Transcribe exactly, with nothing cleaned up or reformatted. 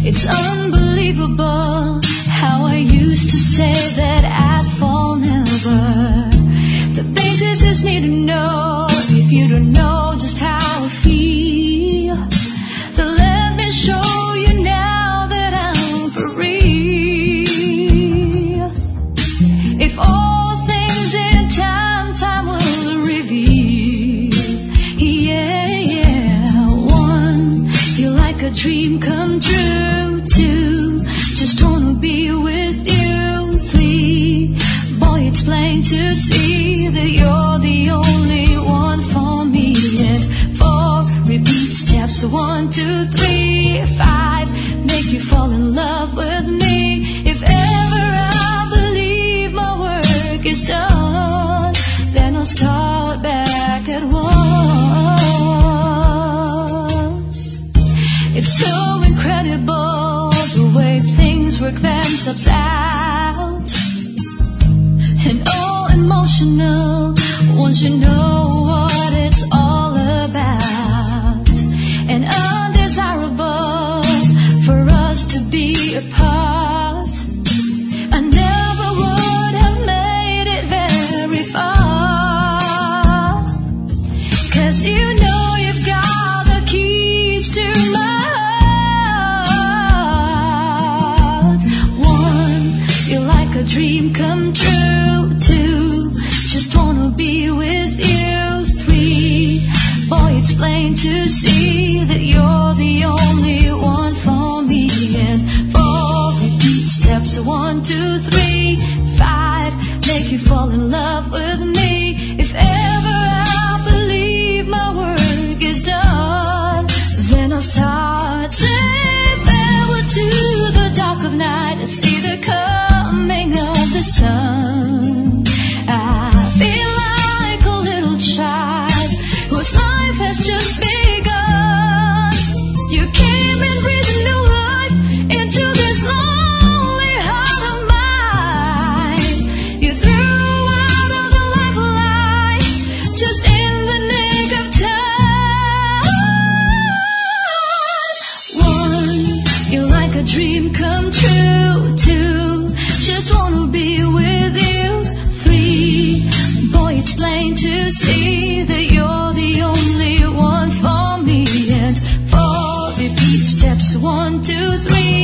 It's unbelievable how I used to say that I'd fall never. The basis is need to know if you don't know just how I feel. Then let me show you now that I'm for real. If all things in time, time will reveal. Yeah, yeah. One, you're like a dream come true. Two, just wanna be with you. Three, boy, it's plain to see that you're the only one for me. And four, repeat steps, one, two, three. Five, make you fall in love with me. If ever I believe my work is done, then I'll start back at one. It's so incredible the way things work themselves out, and all emotional once you know what it's all about, and undesirable for us to be apart. I never would have made it very far, 'cause you know you've got the keys to my heart. One, you're like a dream come true. Two, just wanna be with you. Three, boy, it's plain to see that you're the only one for me. And four, repeat steps, one, two, three. Five, make you fall in love with me. If ever I believe my work is done, then I'll start saying farewell to the dark of night. I see the coming of the sun. I feel like a little child whose life has just begun. You came and breathed new life into this lonely heart of mine. You threw out of the lifeline just in the nick of time. One, you're like a dream come true. Two, just wanna be with you. Three, boy, it's plain to see that you're the only one for me. And four, repeat steps, one, two, three.